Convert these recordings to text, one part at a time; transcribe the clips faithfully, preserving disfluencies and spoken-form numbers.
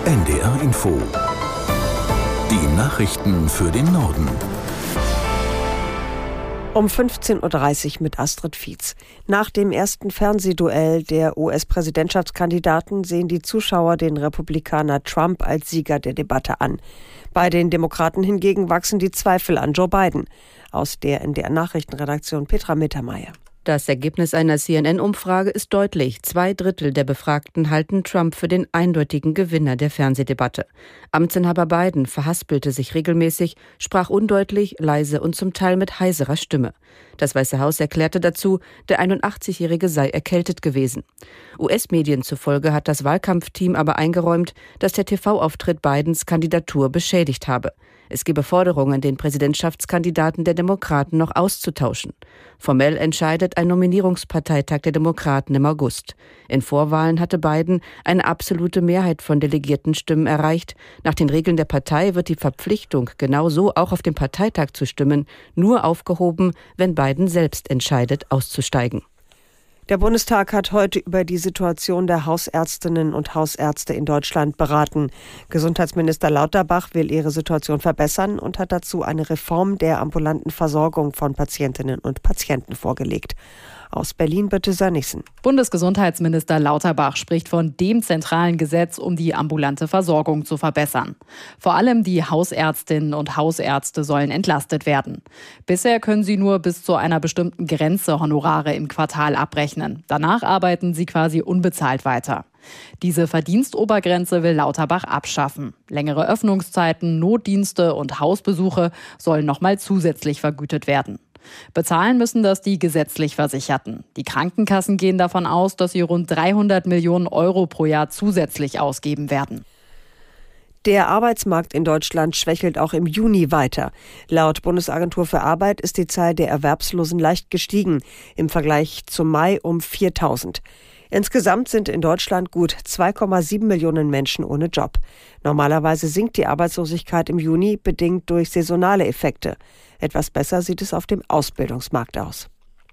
N D R Info. Die Nachrichten für den Norden. Um fünfzehn Uhr dreißig mit Astrid Fietz. Nach dem ersten Fernsehduell der U S-Präsidentschaftskandidaten sehen die Zuschauer den Republikaner Trump als Sieger der Debatte an. Bei den Demokraten hingegen wachsen die Zweifel an Joe Biden. Aus der N D R-Nachrichtenredaktion Petra Mittermeier. Das Ergebnis einer C N N-Umfrage ist deutlich. Zwei Drittel der Befragten halten Trump für den eindeutigen Gewinner der Fernsehdebatte. Amtsinhaber Biden verhaspelte sich regelmäßig, sprach undeutlich, leise und zum Teil mit heiserer Stimme. Das Weiße Haus erklärte dazu, der einundachtzigjährige sei erkältet gewesen. U S-Medien zufolge hat das Wahlkampfteam aber eingeräumt, dass der T V-Auftritt Bidens Kandidatur beschädigt habe. Es gebe Forderungen, den Präsidentschaftskandidaten der Demokraten noch auszutauschen. Formell entscheidet ein Nominierungsparteitag der Demokraten im August. In Vorwahlen hatte Biden eine absolute Mehrheit von Delegiertenstimmen erreicht. Nach den Regeln der Partei wird die Verpflichtung, genauso auch auf dem Parteitag zu stimmen, nur aufgehoben, wenn Biden selbst entscheidet, auszusteigen. Der Bundestag hat heute über die Situation der Hausärztinnen und Hausärzte in Deutschland beraten. Gesundheitsminister Lauterbach will ihre Situation verbessern und hat dazu eine Reform der ambulanten Versorgung von Patientinnen und Patienten vorgelegt. Aus Berlin bitte Sönnigsen. Bundesgesundheitsminister Lauterbach spricht von dem zentralen Gesetz, um die ambulante Versorgung zu verbessern. Vor allem die Hausärztinnen und Hausärzte sollen entlastet werden. Bisher können sie nur bis zu einer bestimmten Grenze Honorare im Quartal abrechnen. Danach arbeiten sie quasi unbezahlt weiter. Diese Verdienstobergrenze will Lauterbach abschaffen. Längere Öffnungszeiten, Notdienste und Hausbesuche sollen nochmal zusätzlich vergütet werden. Bezahlen müssen das die gesetzlich Versicherten. Die Krankenkassen gehen davon aus, dass sie rund dreihundert Millionen Euro pro Jahr zusätzlich ausgeben werden. Der Arbeitsmarkt in Deutschland schwächelt auch im Juni weiter. Laut Bundesagentur für Arbeit ist die Zahl der Erwerbslosen leicht gestiegen, im Vergleich zum Mai um viertausend. Insgesamt sind in Deutschland gut zwei Komma sieben Millionen Menschen ohne Job. Normalerweise sinkt die Arbeitslosigkeit im Juni, bedingt durch saisonale Effekte. Etwas besser sieht es auf dem Ausbildungsmarkt aus.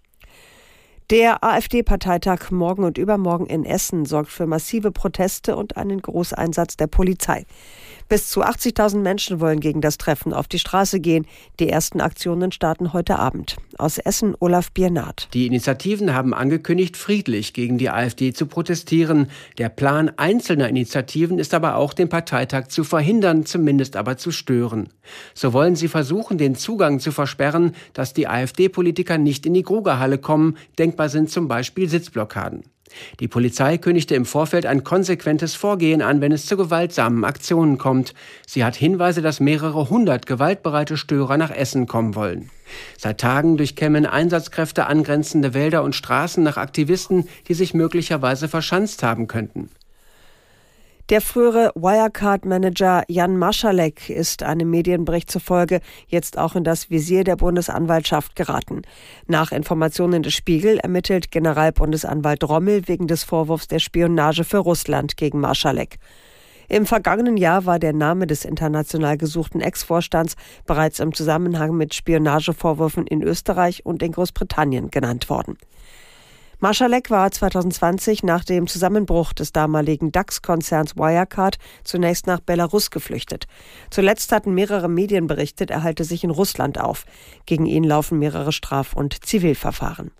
Der AfD-Parteitag morgen und übermorgen in Essen sorgt für massive Proteste und einen Großeinsatz der Polizei. Bis zu achtzigtausend Menschen wollen gegen das Treffen auf die Straße gehen. Die ersten Aktionen starten heute Abend. Aus Essen Olaf Biernat. Die Initiativen haben angekündigt, friedlich gegen die AfD zu protestieren. Der Plan einzelner Initiativen ist aber auch, den Parteitag zu verhindern, zumindest aber zu stören. So wollen sie versuchen, den Zugang zu versperren, dass die AfD-Politiker nicht in die Grugerhalle kommen. Denkbar sind zum Beispiel Sitzblockaden. Die Polizei kündigte im Vorfeld ein konsequentes Vorgehen an, wenn es zu gewaltsamen Aktionen kommt. Sie hat Hinweise, dass mehrere hundert gewaltbereite Störer nach Essen kommen wollen. Seit Tagen durchkämmen Einsatzkräfte angrenzende Wälder und Straßen nach Aktivisten, die sich möglicherweise verschanzt haben könnten. Der frühere Wirecard-Manager Jan Marschalek ist einem Medienbericht zufolge jetzt auch in das Visier der Bundesanwaltschaft geraten. Nach Informationen des Spiegel ermittelt Generalbundesanwalt Rommel wegen des Vorwurfs der Spionage für Russland gegen Marschalek. Im vergangenen Jahr war der Name des international gesuchten Ex-Vorstands bereits im Zusammenhang mit Spionagevorwürfen in Österreich und in Großbritannien genannt worden. Marschalek war zweitausendzwanzig nach dem Zusammenbruch des damaligen DAX-Konzerns Wirecard zunächst nach Belarus geflüchtet. Zuletzt hatten mehrere Medien berichtet, er halte sich in Russland auf. Gegen ihn laufen mehrere Straf- und Zivilverfahren.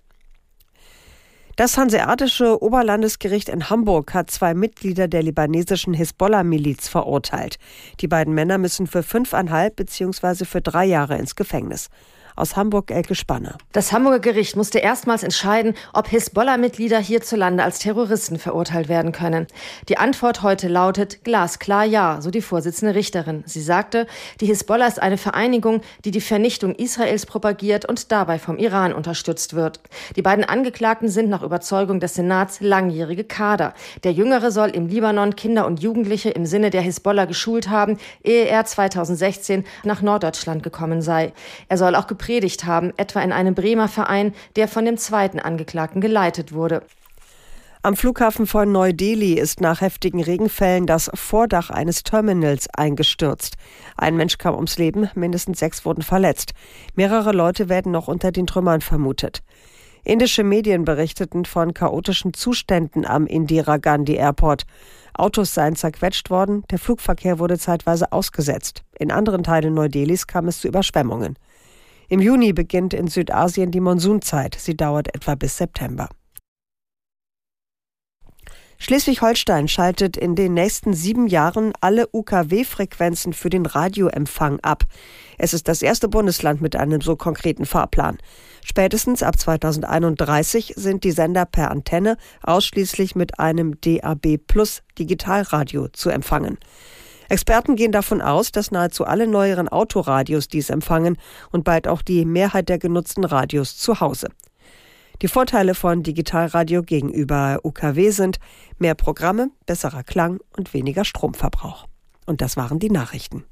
Das Hanseatische Oberlandesgericht in Hamburg hat zwei Mitglieder der libanesischen Hisbollah-Miliz verurteilt. Die beiden Männer müssen für fünfeinhalb bzw. für drei Jahre ins Gefängnis. Aus Hamburg Elke Spanner. Das Hamburger Gericht musste erstmals entscheiden, ob Hisbollah-Mitglieder hierzulande als Terroristen verurteilt werden können. Die Antwort heute lautet glasklar ja, so die Vorsitzende Richterin. Sie sagte, die Hisbollah ist eine Vereinigung, die die Vernichtung Israels propagiert und dabei vom Iran unterstützt wird. Die beiden Angeklagten sind nach Überzeugung des Senats langjährige Kader. Der Jüngere soll im Libanon Kinder und Jugendliche im Sinne der Hisbollah geschult haben, ehe er zweitausendsechzehn nach Norddeutschland gekommen sei. Er soll auch gepredigt haben, etwa in einem Bremer Verein, der von dem zweiten Angeklagten geleitet wurde. Am Flughafen von Neu-Delhi ist nach heftigen Regenfällen das Vordach eines Terminals eingestürzt. Ein Mensch kam ums Leben, mindestens sechs wurden verletzt. Mehrere Leute werden noch unter den Trümmern vermutet. Indische Medien berichteten von chaotischen Zuständen am Indira Gandhi Airport. Autos seien zerquetscht worden, der Flugverkehr wurde zeitweise ausgesetzt. In anderen Teilen Neu-Delhis kam es zu Überschwemmungen. Im Juni beginnt in Südasien die Monsunzeit. Sie dauert etwa bis September. Schleswig-Holstein schaltet in den nächsten sieben Jahren alle U K W-Frequenzen für den Radioempfang ab. Es ist das erste Bundesland mit einem so konkreten Fahrplan. Spätestens ab zweitausendeinunddreißig sind die Sender per Antenne ausschließlich mit einem D A B Plus Digitalradio zu empfangen. Experten gehen davon aus, dass nahezu alle neueren Autoradios dies empfangen und bald auch die Mehrheit der genutzten Radios zu Hause. Die Vorteile von Digitalradio gegenüber U K W sind mehr Programme, besserer Klang und weniger Stromverbrauch. Und das waren die Nachrichten.